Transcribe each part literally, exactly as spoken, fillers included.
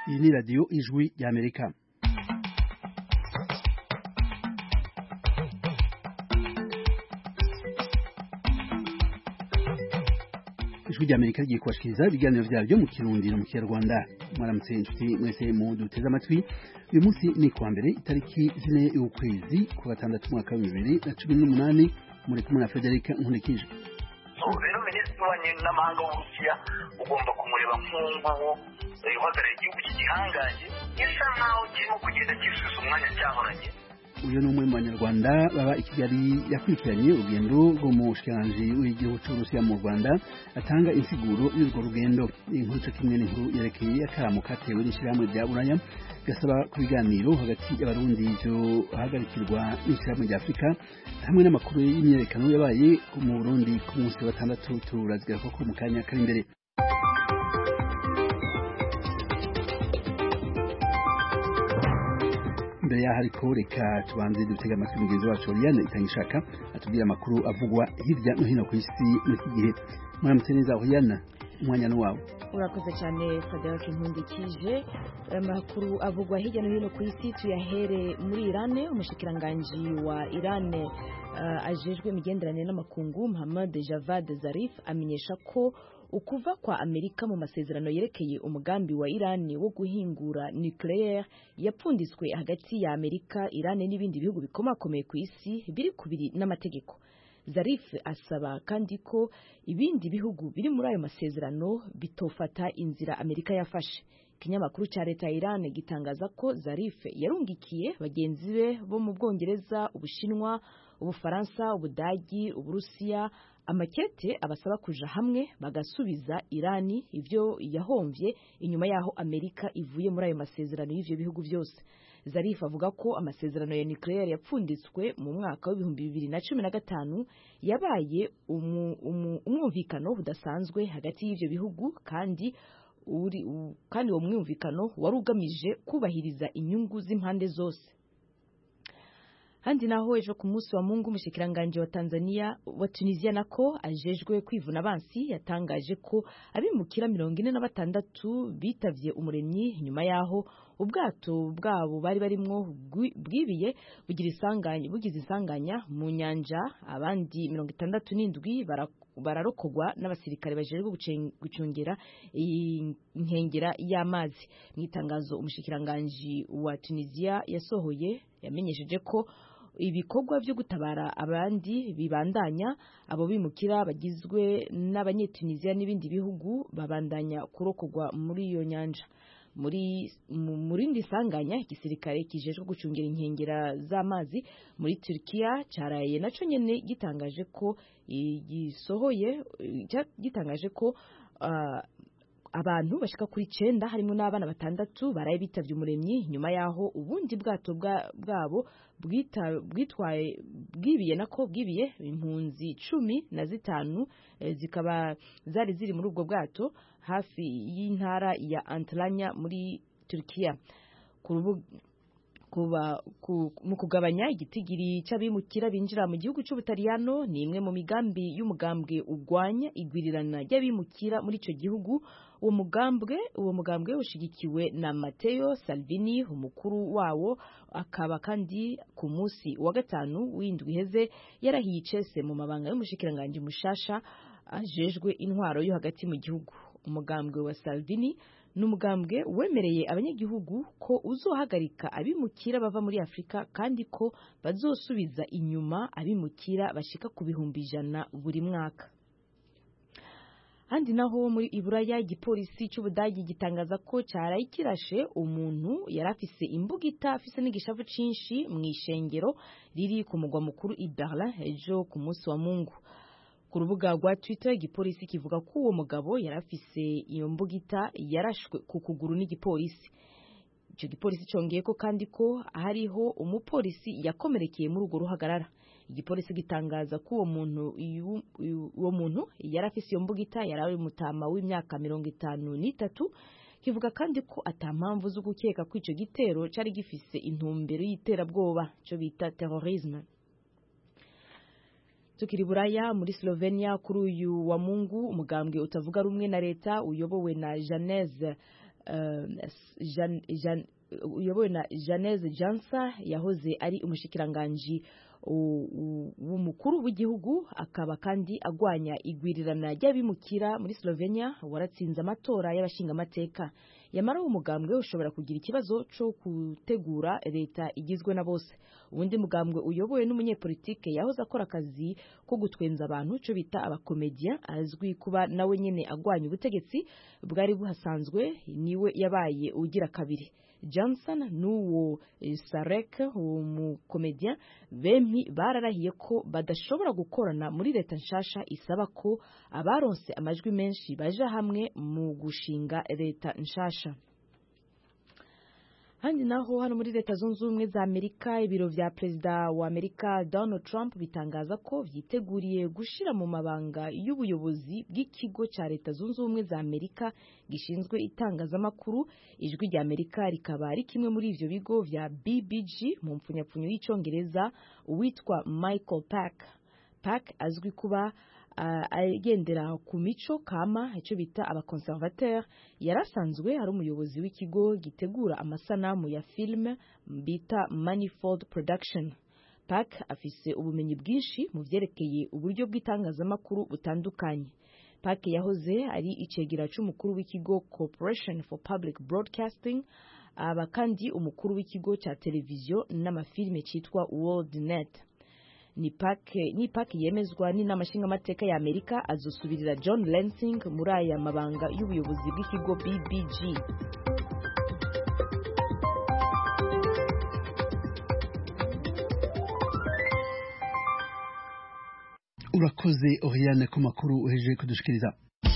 Iyi ni radiyo ijwi y'Amerika. Ijwi ry'Amerika rigiye kubashikiriza ibiganiro vyaryo mu Kirundi no mu Kinyarwanda. Mwaramutse inshuti mwese mu duteze amatwi. Uyu munsi ni kuwa mbere itariki zine y'ukwezi kwa gatandatu mwaka wa bibiri na cumi n'umunani, muri kumwe na Frederic Nkulikije. Rero minisitiri w'ububanyi n'amahanga w'Uburusiya ugomba kumureba nk'uwo uhagarariye igihugu cy'igihangange gisa nkaho kirimo kugenda gisubiza umwanya cyahoranye. Uyu ni umwe mu banyarwanda baba i Kigali yakurikiranye urugendo rw'umushikiranganji w'igihugu cy'Uburusiya mu Rwanda, atanga insiguro y'urwo rugendo. Inkuru cyo kimwe n'inkuru yerekeye akamo katewe n'ishyirahamwe rya Buraya gasaba ku biganiro hagati y'abarundi byo hagarikirwa n'ishyirahamwe rya Afurika, hamwe n'amakuru y'imyerekano yabaye mu Burundi ku munsi wa gatandatu. Turazigara ko mu kanya kari imbere. Mbere yaho ariko reka tubanze dutega amatwi mugenzi wacu Oriane Itangishaka atubwira amakuru avugwa hirya no hino ku isi muri iki gihe. Mwaramutse neza Oriane, umwanya ni wawe. Urakoze cyane Frederic Nkulikije. Amakuru avugwa hirya no hino ku isi tuyahere muri Iran. Umushikiranganji wa Iran uh, ajejwe imigenderanire n'amakungu Mohammad Javad Zarif amenyesha ko ukuva kwa Amerika mu masezerano yerekeye umugambi wa Iran wo guhingura nucleaire yapfunditswe hagati ya Amerika, Iran n'ibindi bihugu bikomakomeye ku isi biri kubiri n'amategeko. Zarif asaba kandi ko ibindi bihugu biri muri ayo masezerano bitofata inzira Amerika yafashe. Ikinyamakuru cya leta ya Iran gitangaza ko Zarif yarungikiye bagenzi be bo mu Bwongereza, Ubushinwa, Ubufaransa, Ubudagi, Uburusiya amakete abasaba kuja hamwe bagasubiza Irani ivyo yahomvye inyuma yaho Amerika ivuye muri ayo masezerano y'ivyo bihugu byose. Zarif avuga ko amasezerano ya nucleaire yapfunditswe mu mwaka wa bibiri na cumi na gatanu yabaye umwumvikano udasanzwe hagati y'ivyo bihugu, kandi uri kandi uwo mwumvikano wari ugamije kubahiriza inyungu z'impande zose. Handi naho ejo ku munsi wa Mungu umushikiranganje wa Tanzania wa Tunisia nako ajejwe kwivuna abansi yatangaje ko abimukira mirongo ine na batandatu bitavye umuremyi nyuma yaho ubwato bwabo bari barimwo bwibiye bugira isanganya bugize isanganya mu nyanja. Abandi mirongo itandatu n'indwi bararokogwa n'abasirikare bajejwe gucungera inkengera y'amazi. Mu itangazo umushikiranganje wa Tunisia yasohoye yamenyesheje ko ibikorwa byo gutabara abandi bibandanya. Abo bimukira bagizwe n'abanyetunisia n'ibindi bihugu babandanya kurokogwa muri iyo nyanja. Muri murindi sanganya igisirikare kijejwe gucungera inkengera z'amazi muri Turkiya caraye naco nyene gitangaje ko gisohoye gitangaje ko uh, abantu bashika kuri cenda harimo n'abana batandatu baraye bitavye umuremyi nyuma yaho ubundi bwato bwabo bwitwaye bwibiye nako bwibiye impunzi cumi na zitanu e, zikaba zari ziri muri ubwo bwato hafi y'intara ya Antalya muri Turkiya. Kuba mu kugabanya igitigiri cy'abimukira binjira mu gihugu cy'Ubutaliyano ni imwe mu migambi y'umugambwe ugwanya igwirirana ry'abimukira muri ico gihugu. Uwo mugambwe uwo mugambwe ushigikiwe na Matteo Salvini, umukuru wawo, akaba kandi ku munsi wa gatanu w'indwi heze yarahiye icese mu mabanga y'umushikiranganje mushasha ajejwe intwaro yo hagati mu gihugu. Umugambwe wa Salvini n'umugambwe wemereye abanyagihugu ko uzohagarika abimukira bava muri Afrika kandi ko bazosubiza inyuma abimukira bashika ku bihumbi ijana buri mwaka. Handi naho muri Iburaya igipolisi cy'Ubudagi gitangaza ko cyaraye kirashe umuntu yarafise imbugita afise n'igishavu cinshi mu ishengero riri ku mugwa mukuru i Berlin ejo ku munsi wa Mungu. Ku rubuga rwa Twitter igipolisi kivuga ko uwo mugabo yarafise iyo mbugita yarashwe ku kuguru n'igipolisi. Ico gipolisi congeye ko kandi ko hariho umupolisi yakomerekeye muri urwo ruhagarara. Igipolisi gitangaza ko uwo muntu uwo muntu yarafise iyo mbugita yarawe mutama w'imyaka mirongo itanu n'itatu. Kivuga kandi ko atampamvu zo gukeka ko ico gitero cari gifise intumbero y'iterabwoba cyo bita terrorisme. Tukiri Buraya muri Slovenia kuri uyu wa Mungu umugambwe utavuga rumwe na leta uyobowe na Janez uyobowe na Janeze Jansa yahoze ari umushikiranganji w'umukuru w'igihugu, akaba kandi agwanya igwirirana ry'abimukira muri Slovenia, waratsinze amatora y'abashingamateka. Yamara umugambwe ushobora kugira ikibazo cyo gutegura leta igizwe na bose. Ubundi mugambwe uyobowe n'umunyepolitike yahoze akora akazi ko gutwenza abantu cyo bita abakomedia, azwi kuba nawe nyene agwanya ubutegetsi bwari buhasanzwe, niwe yabaye ugira kabiri. Johnson n'uwo Sarek umukomedia bempi bararahiye ko badashobora gukorana muri leta nshasha isaba ko abaronse amajwi menshi baje hamwe mu gushinga leta nshasha. Handi naho hano muri leta zunze ubumwe za Amerika, ibiro vya perezida wa Amerika Donald Trump bitangaza ko vyiteguriye gushira mu mabanga y'ubuyobozi bw'ikigo ca leta zunze ubumwe za Amerika gishinzwe itangazamakuru. Ijwi rya Amerika rikaba ari kimwe muri ivyo bigo vya B B G mu mpfunyapfunyo y'icongereza. Uwitwa Michael Pack Pack azwi kuba Uh, agendera ku mico kama icyo bita abakonservateur, yarasanzwe ari umuyobozi w'ikigo gitegura amasanamu ya film bita Manifold Production. Pack afise ubumenyi bwinshi mu vyerekeye uburyo bw'itangazamakuru butandukanye. Pack yahoze ari icegera c'umukuru w'ikigo Corporation for Public Broadcasting, aba kandi umukuru w'ikigo ca televiziyo n'amafilme citwa WorldNet. Ni Pack ni Pack yemezwa n'inama nshingamateka ya Amerika azosubirira John Lansing muri aya mabanga y'ubuyobozi bw'ikigo B B G. Urakoze Oriane ku makuru uhejeje kudushikiriza.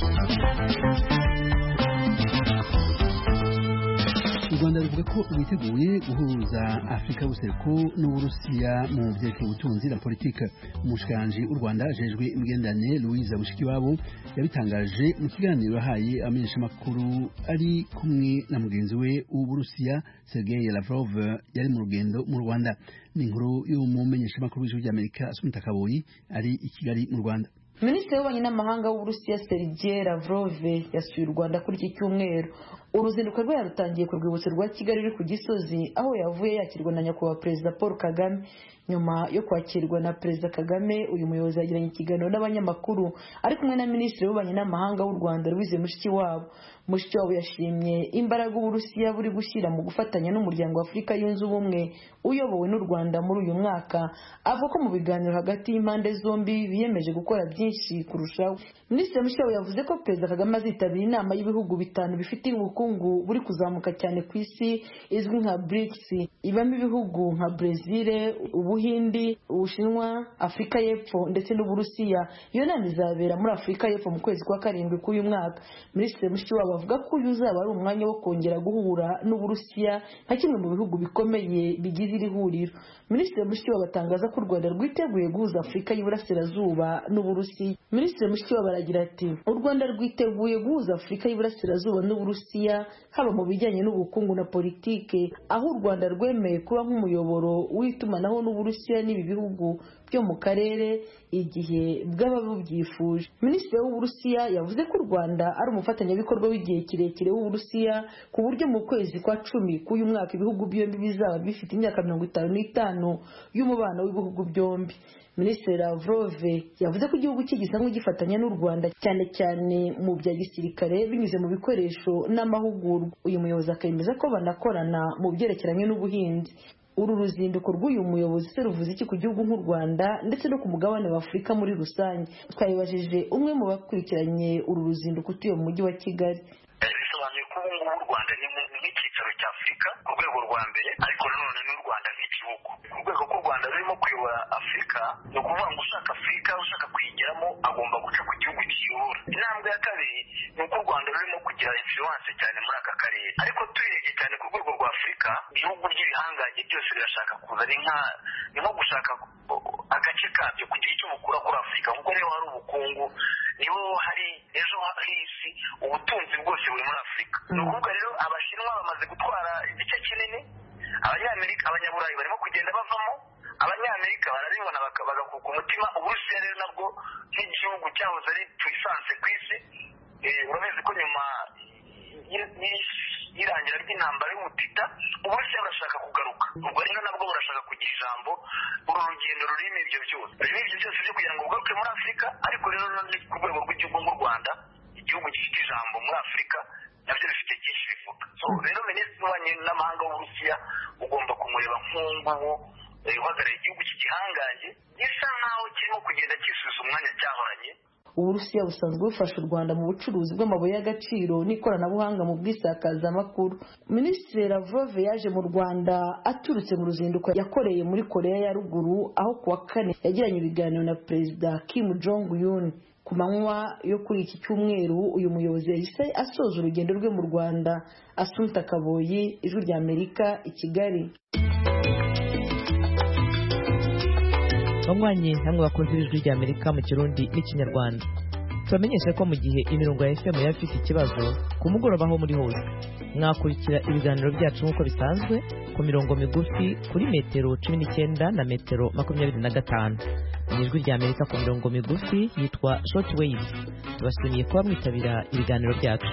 U Rwanda ruvuga ko rwiteguye guhuza Afrika y'ubuseruko n'Uburusiya mu vyerekeye ubutunzi na politike. Umushikiranganji w'u Rwanda ajejwe imigenderanire Louise Mushikiwabo yabitangaje mu kiganiro yahaye amenyeshamakuru ari kumwe na mugenzi we w'Uburusiya Sergei Lavrov yari mu rugendo mu Rwanda. Ni inkuru y'umumenyeshamakuru w'ijwi ry'Amerika Asumta Kaboyi ari i Kigali mu Rwanda. Minisitiri w'ububanyi n'amahanga w'Uburusiya Sergei Lavrov yasuye u Rwanda kuri iki cyumweru. Uruzinduko rwe yarutangiye ku rwibutso rwa Kigali ruri ku Gisozi, aho yavuye yakirwa na nyakubahwa Perezida Paul Kagame. Nyuma yo kwakirwa na Perezida Kagame, uyu muyobozi yagiranye ikiganiro n'abanyamakuru ari kumwe na Minisitiri w'ububanyi n'amahanga w'u Rwanda Louise Mushikiwabo. Mushikiwabo yashimye imbaraga Uburusiya buri gushyira mu gufatanya n'umuryango wa Afurika yunze ubumwe uyobowe n'u Rwanda muri uyu mwaka. Avuga ko mu biganiro hagati y'impande zombi biyemeje gukora byinshi kurushaho. Minisitiri Mushikiwabo yavuze ko Perezida Kagame azitabira inama y'ibihugu bitanu bifite ubukungu buri kuzamuka cyane ku isi izwi nka BRICS, ibamo ibihugu nka Brazil, Ubuhindi, Ubushinwa, Afurika y'Epfo ndetse n'Uburusiya. Iyo nama izabera muri Afurika y'Epfo mu kwezi kwa karindwi k'uyu mwaka. Minisitiri Mushikiwabo avuga ko uyu uzaba ari umwanya wo kongera guhura n'Uburusiya nka kimwe mu bihugu bikomeye bigize iri huriro. Minisitiri Mushikiwabo atangaza ko u Rwanda rwiteguye guhuza Afurika y'Iburasirazuba n'Uburusiya. Minisitiri Mushikiwabo aragira ati u Rwanda rwiteguye guhuza Afurika y'Iburasirazuba n'Uburusiya haba mu bijyanye n'ubukungu na politike, aho u Rwanda rwemeye kuba nk'umuyoboro w'itumanaho n'Uburusiya n'ibi bihugu byo mu karere igihe bwaba bubyifuje. Minisitiri w'Uburusiya yavuze ko u Rwanda ari umufatanyabikorwa w'igihe kirekire w'Uburusiya, ku buryo mu kwezi kwa cumi k'uyu mwaka ibihugu byombi bizaba bifite imyaka mirongo itanu n'itanu y'umubano w'ibihugu byombi. Minisitiri Lavrov yavuze ko igihugu cye gisa nk'igifatanya n'u Rwanda cyane cyane mu bya gisirikare binyuze mu bikoresho n'amahugurwa. Uyu muyobozi akemeza ko banakorana mu byerekeranye n'ubuhinzi. Uru ruzinduko rw'uyu muyobozi se ruvuze iki ku gihugu nk'u Rwanda ndetse no ku mugabane wa Afurika muri rusange? Twabibajije umwe mu bakurikiranye uru ruzinduko utuye mu mujyi wa Kigali. Bisobanuye ko ubu ngubu u Rwanda ni nk'icyicaro cya Afurika ku rwego rwa mbere, ariko nanone n'u Rwanda nk'igihugu. Ku rwego rw'u Rwanda rurimo kuyobora Afurika, ni ukuvuga ngo ushaka Afurika ushaka kuyigeramo agomba guca ku gihugu kiyobora. Intambwe ya kabiri ni uko u Rwanda rurimo kugira influence cyane muri aka karere, ariko turebye cyane ku rwego rwa Afurika, ibihugu by'ibihangange byose birashaka kuza. Ni nko gushaka agace kabyo kugira icyo bukura kuri Afurika, kuko niho hari ubukungu, niho hari ejo h'isi, ubutunzi bwose buri muri Afurika. Ni ukuvuga rero Abashinwa bamaze gutwara igice kinini, Abanyamerika Abanyaburayi barimo kugenda bavamo, Abanyamerika barabibona bagakuka umutima. Uburusiya rero nabwo nk'igihugu cyahoze ari puissance ku isi, urabizi ko nyuma y'irangira ry'intambara y'umutita uburusiya burashaka kugaruka ubwo rero nabwo burashaka kugira ijambo uru rugendo rurimo ibyo byose rurimo ibyo byose byo kugira ngo bugaruke muri afurika ariko rero ku rwego rw'igihugu nk'u rwanda igihugu gifite ijambo muri afurika nabyo bifite byinshi bivuga so rero minisitiri w'ububanyi n'amahanga w'uburusiya ugomba kumureba nk'uwo uhagarariye igihugu cy'igihangange gisa nkaho kirimo kugenda cyisubiza umwanya cyahoranye. Uburusiya busanzwe bufasha u Rwanda mu bucuruzi bw'amabuye y'agaciro n'ikoranabuhanga mu bwisakazamakuru. Minisitiri Lavrov yaje mu Rwanda aturutse mu ruzinduko yakoreye muri Korea ya Ruguru aho kuwa kane yagiranye ibiganiro na Perezida Kim Jong Un. Ku manywa yo kuri iki cyumweru uyu muyobozi yahise asoza urugendo rwe mu Rwanda. Assumpta Kaboyi, Ijwi rya Amerika, i Kigali. banywanyi hamwe bakunze Ijwi rya Amerika mu Kirundi n'Ikinyarwanda. Tubamenyeshe ko mu gihe imirongo ya F M yafite ikibazo ku mugoroba aho muri hose mwakurikira ibiganiro byacu nk'uko bisanzwe ku mirongo migufi kuri metero cumi n'icyenda na metero makumyabiri na gatanu. Ijwi rya Amerika ku mirongo migufi yitwa short waves. Tubashimiye kuba mwitabira ibiganiro byacu.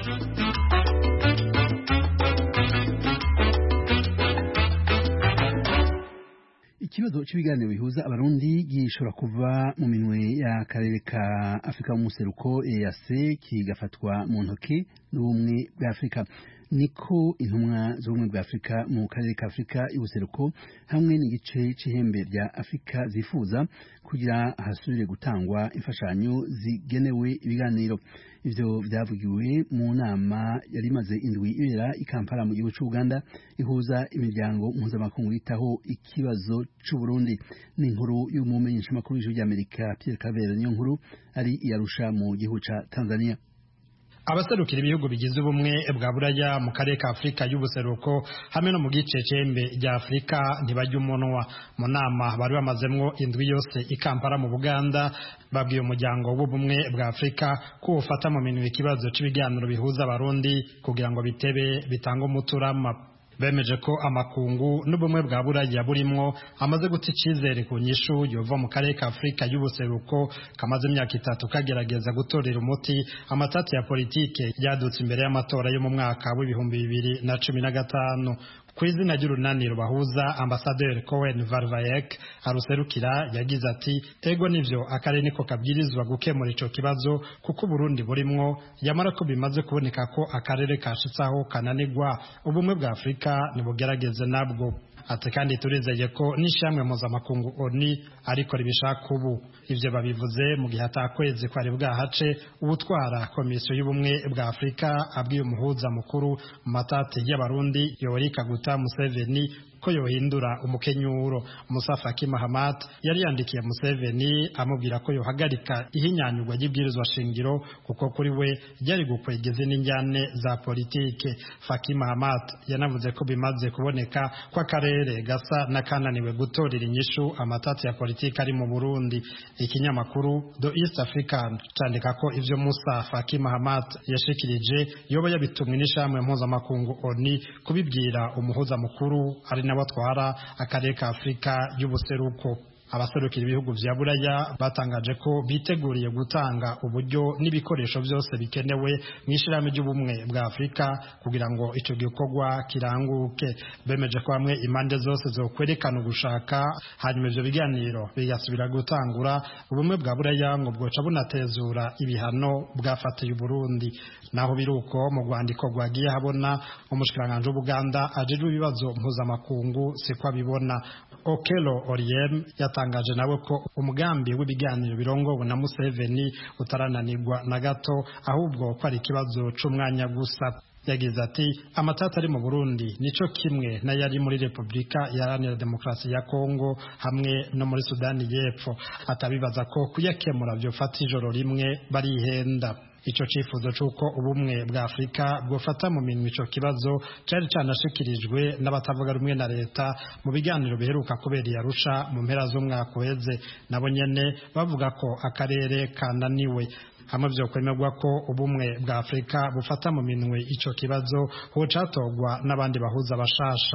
Ikibazo cy'ibiganiro bihuza abarundi gishobora kuva mu minwe ya karere ka Afrika mu museruko E A C kigafatwa mu ntoki n'ubumwe bwa Afrika. Niko intumwa z'ubumwe bwa Afrika mu karere ka Afrika y'ubuseruko hamwe n'igice c'ihembe rya Afrika zifuza kugira hasubire gutangwa imfashanyo zigenewe ibiganiro. Ivyo vyavugiwe mu nama yari imaze indwi ibera i Kampala mu gihugu cy'u Uganda ihuza imiryango mpuzamakungu yitaho ikibazo c'u Burundi. Ni inkuru y'umumenyeshamakuru w'Ijwi rya Amerika Pierre Claver niyo nkuru ari i Arusha mu gihugu ca Tanzania. Abaserukira ibihugu bigize ubumwe bwa Buraya mu karere ka Afrika y'ubuseruko hamwe no mu gice c'embe rya Afrika ntibajya umunwa. Mu nama bari bamazemwo indwi yose i Kampala mu Buganda babwiye umuryango w'ubumwe bwa Afrika ko ufata mu minwe ikibazo c'ibiganiro bihuza abarundi kugira ngo bitebe bitanga umuturama. Bemeje ko amakungu n'ubumwe bwa Buraya burimwo amaze guta icizere ku nyishu yova mu karere ka Afrika y'ubuseruko kamaze imyaka itatu kagerageza gutorera umuti amatati ya politike yadutse imbere y'amatora yo mu mwaka w'ibihumbi bibiri na cumi na gatanu. Ku izina ry'urunani rubahuza Ambassadeur Cohen Varvayek aruserukira yagize ati ego nivyo akarere niko kabwirizwa gukemura ico kibazo kuko Burundi burimwo yamara ko bimaze kuboneka ko akarere kashitsaho kananigwa ubumwe bwa Afrika nibugerageze nabwo. Ati kandi turizeye ko nishamwe mpuzamakungu ONU ariko ribishaka ubu. Ivyo babivuze mu gihe atakwezi kwari bwahace ubutwara komisiyo y'ubumwe bwa Afrika abwiye umuhuza mukuru mu matati y'abarundi Yoweri Kaguta Museveni ko yohindura umukenyuro. Musa Faki Mahamat yari yandikiye Museveni amubwira ko yohagarika ihinyanyurwa y'ibwirizwa shingiro kuko kuri we yari gukwegeza n'injyane za politike. Faki Mahamat yanavuze ko bimaze kuboneka ko akarere gasa nakananiwe gutorera inyishu amatati ya politike ari mu Burundi. Ikinyamakuru The East African candika ko ivyo Musa Faki Mahamat yashikirije yoba yabitumwe n'ishamwe mpuzamakungu ONU kubibwira umuhuza mukuru ari n'abatwara akarere ka Afrika y'ubuseruko. Abaserukira ibihugu vya Buraya batangaje ko biteguriye gutanga uburyo n'ibikoresho byose bikenewe mw'ishirahamwe ry'ubumwe bwa Afrika kugira ngo ico gikorwa kiranguke. Bemeje ko hamwe impande zose zo kwerekana ugushaka hanyuma ivyo biganiro bigasubira gutangura ubumwe bwa Buraya ngo bwoca bunatezura ibihano bwafatiye Burundi. Naho biruko mu rwandiko rwagiye habona umushikiranganje w'Ubuganda ajejwe ibibazo mpuzamakungu siko abibona. Okello Oryem yatangaje nawe ko umugambi w'ibiganiro birongowe na Museveni utarananirwa na gato ahubwo ko ari ikibazo c'umwanya gusa. Yagize ati amatata ari mu Burundi nico kimwe na yari muri Republika Iharanira Demokarasi ya Kongo hamwe no muri Sudani y'Epfo. Atabibaza ko kuyakemura vyofata ijoro rimwe barihenda. Ico cifuzo c'uko ubumwe bwa Afrika bwofata mu minwe ico kibazo cari canashikirijwe n'abatavuga rumwe na leta mu biganiro biheruka kubera i Arusha mu mpera z'umwaka uheze. Nabo nyene bavuga ko akarere kananiwe. Hamwe vyo kwemerwa ko ubumwe bwa Afrika bufata mu minwe ico kibazo ho catogwa n'abandi bahuza bashasha.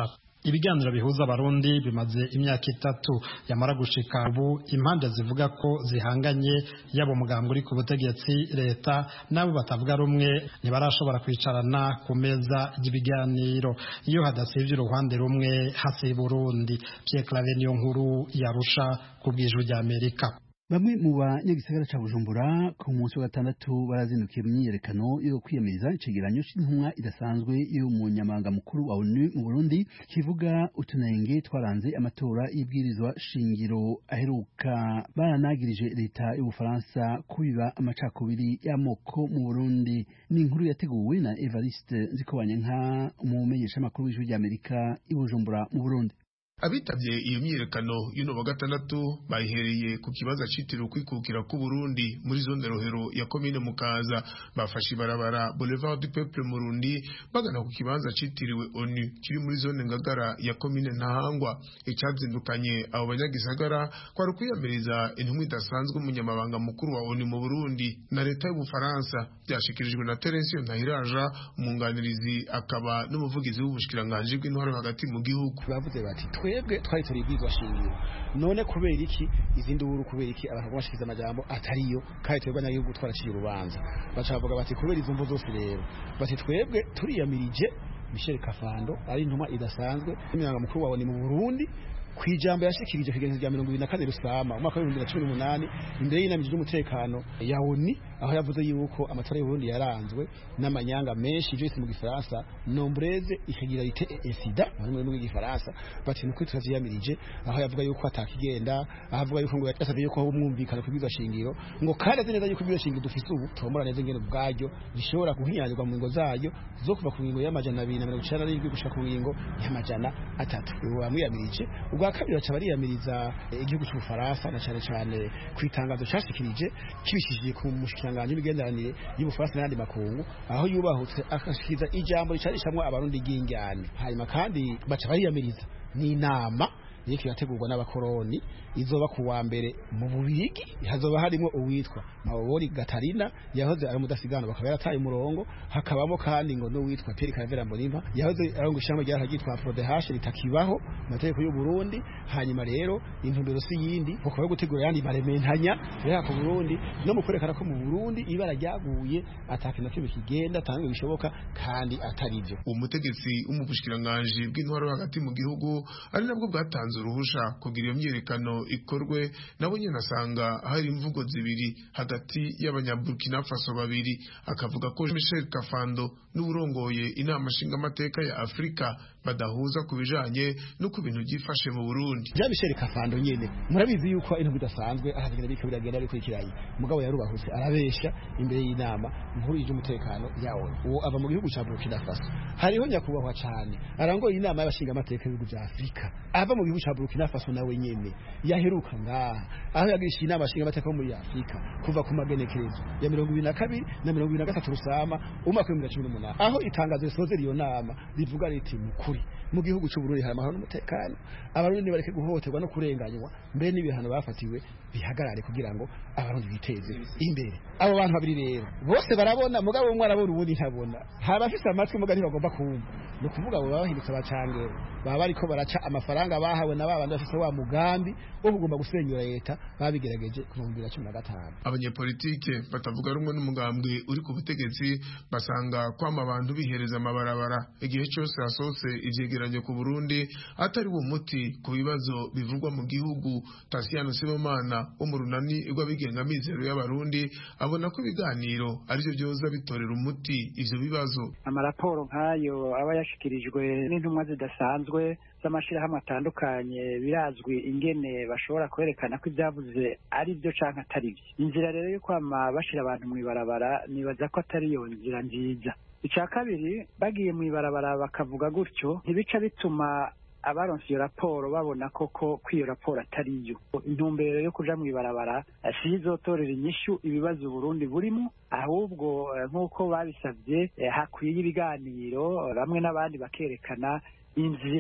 ibiganiro bihuza abarundi bimaze imyaka itatu yamara gushika ubu impande zivuga ko zihanganye yabo mugambwe uri ku butegetsi leta nabo batavuga rumwe ntibarashobora kwicarana ku meza y'ibiganiro iyo hadasivye uruhande rumwe hasiba urundi. Pierre Claver niyo nkuru yarusha ku bw'ijwi rya Amerika. Bamwe mu banyagisagara ca Bujumbura ku munsi wa gatandatu barazindukiye mu myiyerekano yo kwiyamiriza icegeranyo c'intumwa idasanzwe y'umunyamabanga mukuru wa O N U mu Burundi kivuga utunenge twaranze amatora y'ibwirizwa shingiro aheruka. Baranagirije leta y'Ubufaransa kubiba amacakubiri y'amoko mu Burundi. Ni inkuru yateguwe na Evariste Nzikobanyanka, umumenyesha makuru w'ijwi rya Amerika i Bujumbura mu Burundi. Abitabye iyo myiyerekano y'uno wa gatandatu bayihereye ku kibazo citiriwe kwikukira ku Burundi muri zone Rohero ya commune Mukaza. Bafashe ibarabara Boulevard du Peuple Murundi bagana ku kibanza citiriwe O N U kiri muri zone Ngagara ya commune Ntahangwa. Icazindukanye abo banyagisagara kwari kwiyamiriza intumwa idasanzwe umunyamabanga mukuru wa O N U mu Burundi na leta y'Ubufaransa. Byashikirijwe na Terence Ntahiraja, umunganirizi akaba n'umuvugizi w'ubushikiranganje bw'intwaro hagati mu gihugu. Bavuze bati twebwe twari turi bwizwa shingiro none kubera iki izindi uru kubera iki abantu bashikiza amajambo atariyo kandi twebwe n'agihugu twaraciye urubanza. Bacavuga bati kubera izo mvo zose rero bati twebwe turiyamirije Michel Kafando ari intumwa idasanzwe y'umunyamabanga mukuru wa O N U mu Burundi kwijambo yashikirije kigenzo rya mirongo ibiri na kane Rusama umwaka wa bibiri na cumi n'umunani imbere y'inama y'umutekano ya O N U aho yavuze yuko amatora y'u Burundi yaranzwe n'amanyanga menshi byose mu Gifaransa nombreze irrégularité et incident mu mu Gifaransa bati nuko twaziyamirije aho yavuga yuko atakigenda ahavuga yuko ngo yasabye yuko umwumvikana kubwiza shingiro ngo kandi azineza yuko kubwiza shingiro dufite ubu tomora neza ngene bwajyo bishobora guhinyanyirwa mu ngo zayo zo kuva ku ngingo y'amajana abiri na mirongo icenda n'indwi gushika ku ngingo y'amajana atatu. Ubu bamwiyamirije ubwa kabiri baca bariyamiriza igihugu cy'Ubufaransa na cyane cyane kwitangazo cyashikirije kibishije ku mushikiranganje w'imigenderanire y'Ubufaransa n'andi makungu aho yubahutse akashikiza ijambo ricarishamwe abarundi gingane. Hanyuma kandi baca bariyamiriza ni inama yiki yategurwa n'abakoroni izoba ku wa mbere mu Bubirigi hazoba harimo uwitwa Mawori Gatarina yahoze ari mudasigana bakaba yarataye umurongo hakabamo kandi ngo no witwa Pierre Claver Mbonimpa yahoze arongo ishamba rya hagitwa Prodehash ritakibaho mategeko y'u Burundi. Hanyuma rero intumbero si yindi kuko yo gutegura yandi barementanya ya ku Burundi no mu kwerekana ko mu Burundi ibara ryaguye atakina kibe kigenda tange bishoboka kandi atari byo. Umutegetsi umubushikiranganje bw'intwaro hagati mu gihugu ari nabwo bwatanze uruhusha kugira iyo myiyerekano ikorwe. Nabo nyene asanga hari imvugo zibiri hagati y'abanyaburkina Faso babiri, akavuga ko Michel Kafando n'urongoye inama nshinga amateka ya Afrika badahuza kubijanye no ku bintu byifashe mu Burundi. Ja Michel Kafando nyene murabizi yuko ibintu bidasanzwe ahagenda biko biragenda bikurikiranye mugabo yarubahutse arabesha imbere y'inama nkuru y'umutekano yawo uwo ava mu gihugu cya Burkina Faso. Hariho nyakubahwa cyane arangoye inama y'abashinga amateka y'ibihugu bya Afrika ava mu gihugu cya Burkina Faso nawe nyene yaheruka ngaha aho yagisha inama y'abashinga amateka muri Afrika kuva ku magenekerezo ya mirongo ibiri na kabiri na mirongo ibiri na gatatu Rusama umwaka wa bibiri na cumi n'umunani aho itangazo risoze iyo nama rivuga riti mukuri mu gihugu cy'u Burundi hari amahoro n'umutekano abarundi bareke guhohoterwa no kurenganywa mbere n'ibihano bafatiwe bihagarare kugira ngo abarundi biteze imbere. Abo bantu babiri rero bose barabona mugabo umwe arabona ubundi ntabona haba afise amatwi mugabo ntibagomba kumva no kuvuga abo babahindutse abacangero baba bariko baraca amafaranga bahawe na babandi bafise wa mugambi wo kugomba gusenyura leta babigerageje ku bihumbi bibiri na cumi na gatanu. Abanyepolitike batavuga rumwe n'umugambwe uri ku butegetsi basanga kwama abantu bihereza amabarabara igihe cyose hasose ivyegeranyo ku Burundi atari wo muti ku bibazo bivugwa mu gihugu. Tasiano Sibomana wo mu runani rw'abigenga mizero y'abarundi abona ko ibiganiro arivyo byoza bitorera umuti ivyo bibazo. Amaraporo nkayo aba yashikirijwe n'intumwa zidasanzwe z'amashirahamwe atandukanye birazwi ingene bashobora kwerekana ko ibyavuze ari byo canke atari byo. Inzira rero yo kwama bashira abantu mu ibarabara nibaza ko atari yo nzira nziza. Icya kabiri bagiye mu ibarabara bakavuga gutyo ntibica bituma abaronse iyo raporo babona koko ko iyo raporo atari yo. Intumbero yo kuja mu ibarabara si izotorera inyishu ibibazo Burundi burimo, ahubwo nk'uko babisabye hakwiye ibiganiro bamwe n'abandi bakerekana inzira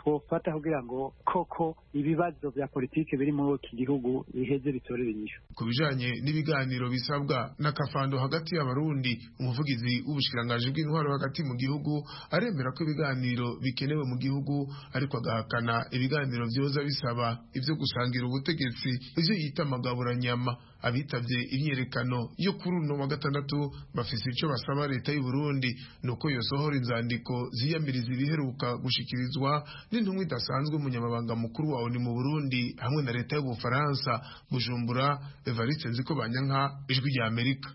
twofata kugira ngo koko ibibazo vya politike biri muri iki gihugu biheze bitorere inyishu. Ku bijanye n'ibiganiro bisabwa n'akafando hagati y'abarundi, umuvugizi w'ubushikiranganji bw'intwaro hagati mu gihugu aremera ko ibiganiro bikenewe mu gihugu, ariko agahakana ibiganiro vyoza bisaba ivyo gusangira ubutegetsi, ivyo yita magaburanyama. Abitavye imyerekano yo kuri uno wa gatandatu bafise ico basaba leta y'u Burundi, nuko yosohora inzandiko ziyamiriza ibiheruka gushikirizwa n'intumwa idasanzwe umunyamabanga mukuru wa O N U mu Burundi hamwe na leta y'Ubufaransa. Bujumbura, Evariste Nzikobanyanka, Ijwi rya Amerika.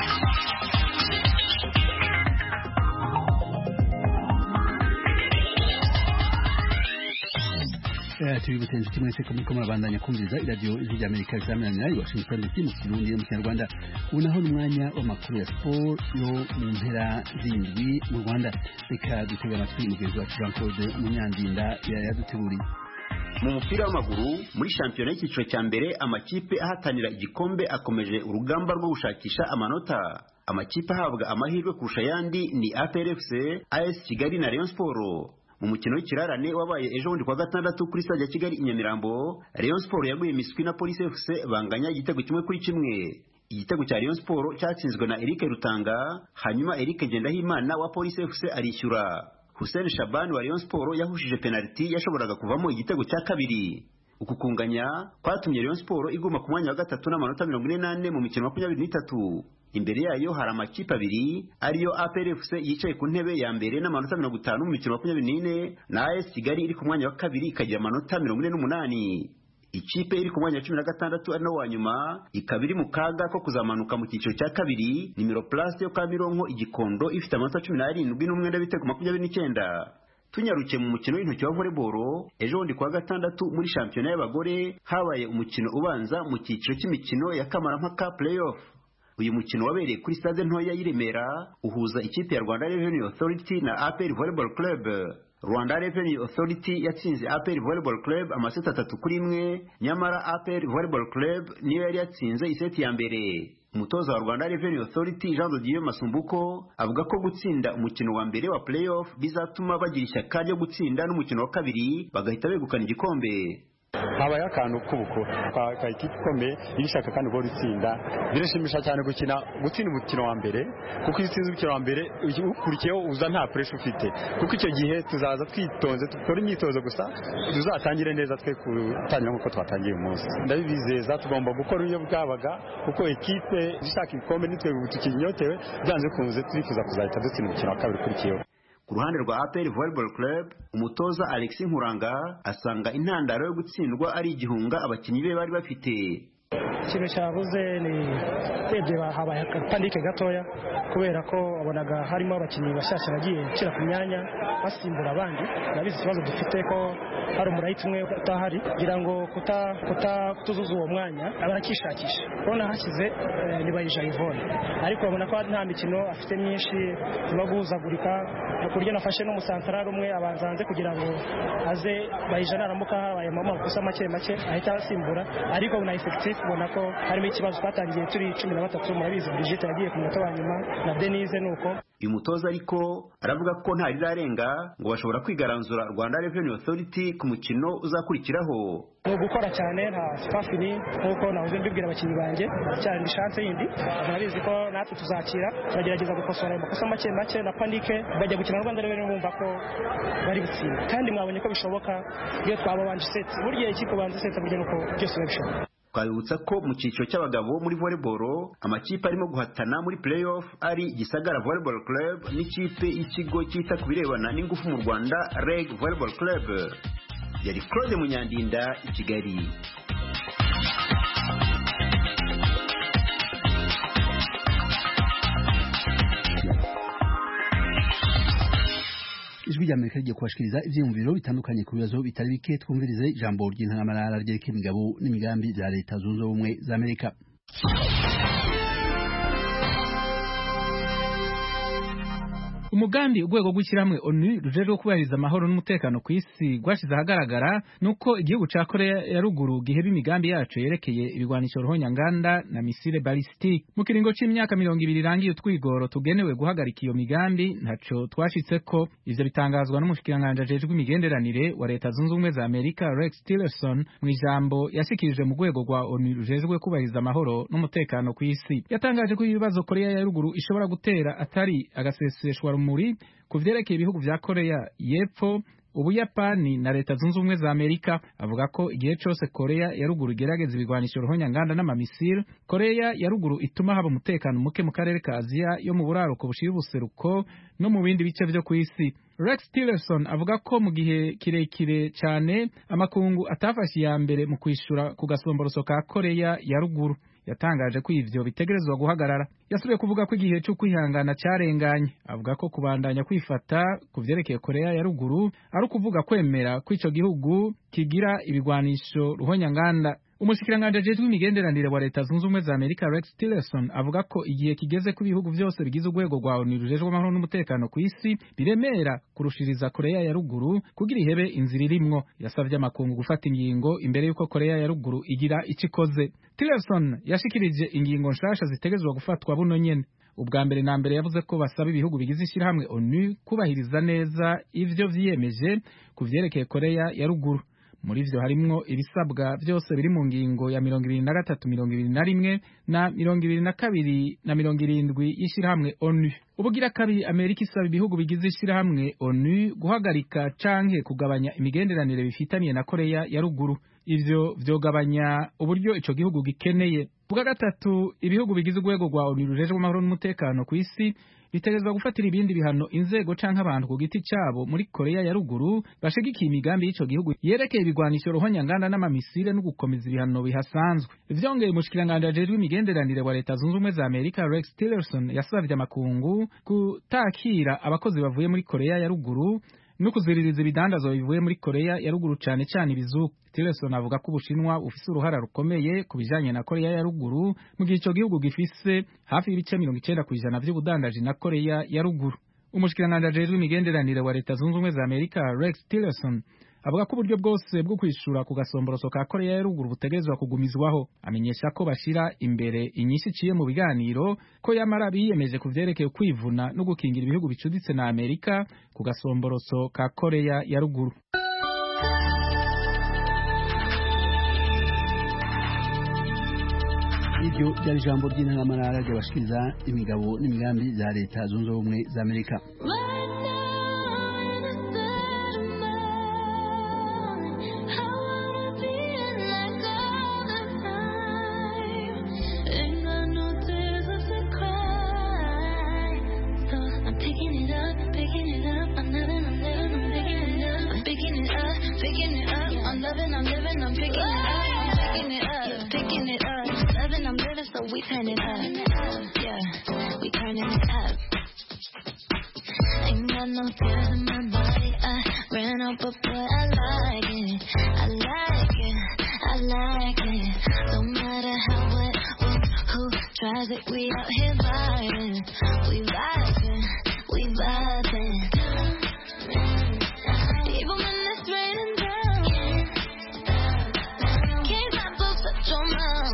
tubibutse inshuti mwese ko muriko murabandanya kumviriza iradiyo Ijwi rya Amerika isamirana i Washington D C mu Kirundi no mu Kinyarwanda. Ubu naho n'umwanya w'amakuru ya siporo yo mu mpera z'indwi mu Rwanda. Reka dutege amatwi mugenzi wacu Jean Claude Munyandinda yaduteguriye. Mu mupira w'amaguru muri shampiyona y'icyiciro cya mbere, amakipe ahatanira igikombe akomeje urugamba rwo gushakisha amanota. Amakipe ahabwa amahirwe kurusha ayandi ni A P R F C, A S Kigali na Rayon Sport. Mu mukino w'ikirarane wabaye ejo bundi kwa gatandatu kuri stade ya Kigali i Nyamirambo, Rayon Sport yaguye miswi na Police F C banganya igitego kimwe kuri kimwe. Igitego cya Rayon Sport cyatsinzwe na Eric Rutanga, hanyuma Eric Ngendahimana wa Police F C arishyura. Hussein Shaban wa Rayon Sport yahushije penalty yashoboraga kuvamo igitego cya kabiri. Uku kunganya kwatumye Rayon Sport iguma ku mwanya wa gatatu n'amanota mirongo ine n'ane mu mikino makumyabiri n'itatu. Imbere yayo hari amakipe abiri ariyo A P R F C yicaye ku ntebe ya mbere n'amanota mirongo itanu mu mikino makumyabiri n'ine, na A S Kigali iri ku mwanya wa kabiri ikagira amanota mirongo ine n'umunani. Ikipe iri ku mwanya wa cumi na gatandatu ari no wa nyuma ikaba iri mu kaga ko kuzamanuka mu cyiciro cya kabiri, nimero plus yo kwa Mironko Igikondo ifite amanota cumi n'arindwi n'umwenda w'ibitego makumyabiri n'icyenda. Tunyarukiye mu mukino w'intoki wa volleyball, ejo bundi kwa gatandatu muri shampiyona y'abagore habaye umukino ubanza mu cyiciro cy'imikino ya kamarampaka playoff. Uyu mukino wabereye kuri stade ntoya y'i Remera uhuza ikipe ya Rwanda Revenue Authority na A P R Volleyball Club. Rwanda Revenue Authority yatsinze A P R Volleyball Club amaseti atatu kuri imwe, nyamara A P R Volleyball Club niyo yari yatsinze iseti ya mbere. Umutoza wa Rwanda Revenue Authority Jean de Dieu Masumbuko avuga ko gutsinda umukino wa mbere wa playoff bizatuma bagira ishyaka ryo gutsinda n'umukino wa kabiri bagahita begukana igikombe. habaye akantu k'ubuko ka ikipe ikomeye irishaka kandi bwo ritsinda. Birashimisha cyane gukina gutsinda umukino wa mbere, kuko iyo utsinze umukino wa mbere ukurikiyeho uza nta pressure ufite, kuko icyo gihe tuzaza twitonze dukora imyitozo gusa tuzatangire neza twe kutangira nk'uko twatangiye umunsi. Ndabizeza tugomba gukora iyo bwabaga, kuko ekipe ishaka ibikombe nitwe tukinyotewe byanze kunze turifuza kuzahita dutsinda umukino wa kabiri ukurikiyeho. Ku ruhande rwa A P R Volleyball Club, umutoza Alex Nkuranga asanga intandaro yo gutsindwa ari igihunga abakinnyi be bari bafite. Ikintu cyabuze ni twebwe habaye akapandike gatoya, kubera ko wabonaga harimo abakinnyi bashyashya bagiye gushyira ku myanya basimbura abandi. Nabizi ikibazo dufite ko hari umurayiti umwe utahari, kugira ngo kutuzuza uwo mwanya abarakishakisha. Ubona hashyize ni Bayija Yvonne, ariko babona ko nta mikino afite myinshi, no guhuzagurika ku buryo nafashe n'umusantarari umwe abanza hanze kugira ngo aze Bayija naramuka habaye amakosa make make ahita asimbura, ariko na effective ubona ko harimo ikibazo. Twatangiye turi cumi na batatu, murabizi Brigitte yagiye ku munota wa nyuma na Denise nuko. Uyu mutoza ariko aravuga ko nta rirarenga ngo bashobora kwigaranzura Rwanda Revenue Authority ku mukino uzakurikiraho. Ni gukora cyane nta spafini, nkuko nahoze mbibwira abakinnyi banjye, cyane ndi chance yindi. Murabizi ko natwe tuzakira, turagerageza gukosora amakosa make make na panike, bajya gukina Rwanda Revenue bumva ko bari gutsinda, kandi mwabonye ko bishoboka iyo twababanje set. Burya ikipe banze set burya nuko byose babishoboka. Twabibutsa ko mu cyiciro cy'abagabo muri volleyball amakipe arimo guhatana muri playoff ari Gisagara Volleyball Club n'ikipe y'ikigo cyita ku birebana n'ingufu mu Rwanda Reg Volleyball Club. Yari Claude Munyandinda i Kigali. Ijwi rya Amerika rigiye kubashikiriza ivyiyumviro bitandukanye ku bibazo bitari bike. Twumvirize ijambo ry'intangamarara ryereka imigabo n'imigambi bya Leta Zunze Ubumwe za Amerika. umugambi urwego rw'ishyirahamwe onu rujejwe kubahiriza amahoro n'umutekano ku isi rwashize ahagaragara nuko igihugu ca Korea ya ruguru giheba imigambi yacu yerekeye ibigwanisho ruhonyanganda na misile balistike. Mu kiringo c'imyaka mirongo ibiri irangiye utwigoro tugenewe guhagarika iyo migambi ntaco twashitseko. Ivyo bitangazwa n'umushikiranganji ajejwe imigenderanire wa leta zunze ubumwe za Amerika Rex Tillerson mu ijambo yashikirije mu rwego rwa onu rujejwe kubahiriza amahoro n'umutekano ku isi. Yatangaje ko ibibazo Korea ya ruguru ishobora gutera atari agaseseshwa rumuri ku vyerekeye ibihugu vya Korea y'Epfo, Ubuyapani na leta zunze ubumwe za Amerika. Avuga ko igihe cose Korea ya ruguru igerageza ibigwanisho ruhonyanganda n'amamisile, Korea ya ruguru ituma haba umutekano muke mu karere ka Aziya yo mu buraruko bushira ubuseruko no mu bindi bice vyo ku isi. Rex Tillerson avuga ko mu gihe kirekire cyane amakungu atafashe ya mbere mu kwishura ku gasomboroso ka Korea ya ruguru. Yatangaje ko ivyo bitegerezwa guhagarara. Yasubiye kuvuga ko igihe cyo kwihangana cyarenganye. Avuga ko kubandanya kwifata ku vyerekeye Korea ya ruguru ari ukuvuga kwemera ko ico gihugu kigira ibigwanisho ruhonyanganda. Umushikiranganji ajejwe imigenderanire wa leta zunze ubumwe za Amerika Rex Tillerson avuga ko igihe kigeze ku bihugu vyose bigize urwego rwa onu rujejwe amahoro n'umutekano ku isi biremera kurushiriza Korea ya ruguru kugira ihebe inzira irimwo. Yasavye amakungu gufata ingingo imbere yuko Korea ya ruguru igira ico ikoze. Tillerson yashikirije ingingo nshasha zitegezwa gufatwa buno nyene. Ubwa mbere na mbere yavuze ko basaba ibihugu bigize ishyirahamwe onu kubahiriza neza ivyo vyiyemeje ku vyerekeye Korea ya ruguru. Muri vyo harimwo ibisabwa vyose biri mu ngingo ya mirongo ibiri na gatatu mirongo ibiri na rimwe na mirongo ibiri na kabiri na mirongo irindwi y'ishirahamwe onu. Ubugira kabiri Amerika isaba ibihugu bigize ishirahamwe onu guhagarika canke kugabanya imigenderanire bifitaniye na Korea ya ruguru. Ivyo vyogabanya uburyo ico gihugu gikeneye. Ubwa gatatu ibihugu bigize urwego rwa onu rujejwe amahoro n'umutekano ku isi bitegerezwa gufatira ibindi bihano inzego canke abantu ku giti cabo muri Korea ya ruguru bashigikiye imigambi y'ico gihugu yerekeye ibigwanisho ruhonyanganda n'amamisile no gukomeza ibihano bihasanzwe. Vyongeye umushikiranganji ajejwe imigenderanire wa leta zunze ubumwe za Amerika Rex Tillerson yasavye amakungu kutakira abakozi bavuye muri Korea ya ruguru no kuziririza ibidandazwa bivuye muri Korea ya ruguru cane cane ibizuku. Tillerson avuga ko Ubushinwa bufise uruhara rukomeye ku bijanye na Korea ya ruguru mu gihe ico gihugu gifise hafi y'ibice mirongo icenda kw'ijana vy'ubudandaji na Korea ya ruguru. Umushikiranganji ajejwe imigenderanire wa leta zunze ubumwe za Amerika Rex Tillerson avuga ko uburyo bwose bwo kwishura ku gasomboroso ka Korea ya ruguru butegerezwa kugumizwaho. Amenyesha ko bashira imbere inyinshi ciye mu biganiro ko yamara biyemeje kuvyerekeye kwivuna no gukingira ibihugu bicuditse na Amerika ku gasomboroso ka Korea ya ruguru. Iryo ryari ijambo ry'intangamarara ry'abashikiriza imigabo n'imigambi za leta zunze ubumwe za Amerika. We turn it up, yeah, we turning it up. Ain't got no tears in my body, I ran up, but boy, I like it, I like it, I like it. No matter how, what, who, who tries it, we out here vibing, we vibing, we vibing. Even when it's raining down, can't stop us at your mouth.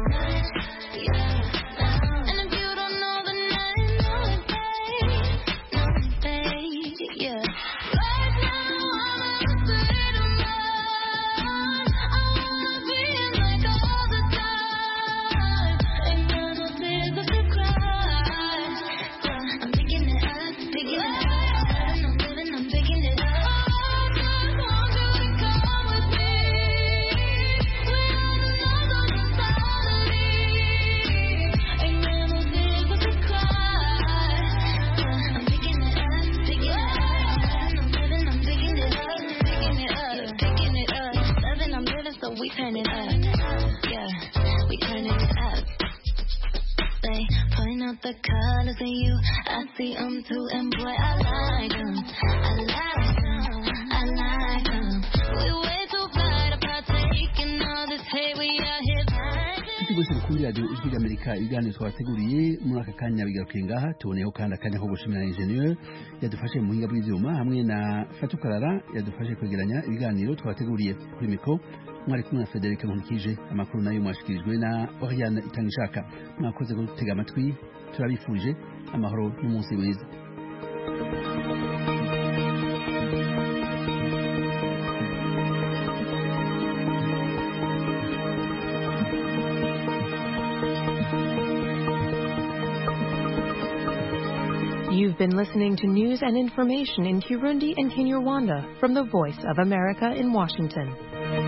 We turn it up, yeah, we turn it up. They point out the colors in you, I see them too, and boy, I like them, I like them, I like them. We way too fly to partake in all this hate, we out here. Ikigo cy'urukundo radiyo ijwi ry'amerika ibiganiro twabateguriye muri aka kanya bigarukiye ngaha tuboneyeho kandi akanya ko gushimira injeniyeri yadufashe mu buhinga bw'ibyuma hamwe na fatukarara yadufashe kwegeranya ibiganiro twabateguriye kuri mikoro mwari kumwe na Frederic Nkulikije amakuru nayo mwashikirijwe na Oriane Itangishaka mwakoze gutega amatwi turabifurije amahoro n'umunsi mwiza. You've been listening to news and information in Kirundi and Kinyarwanda from the Voice of America in Washington.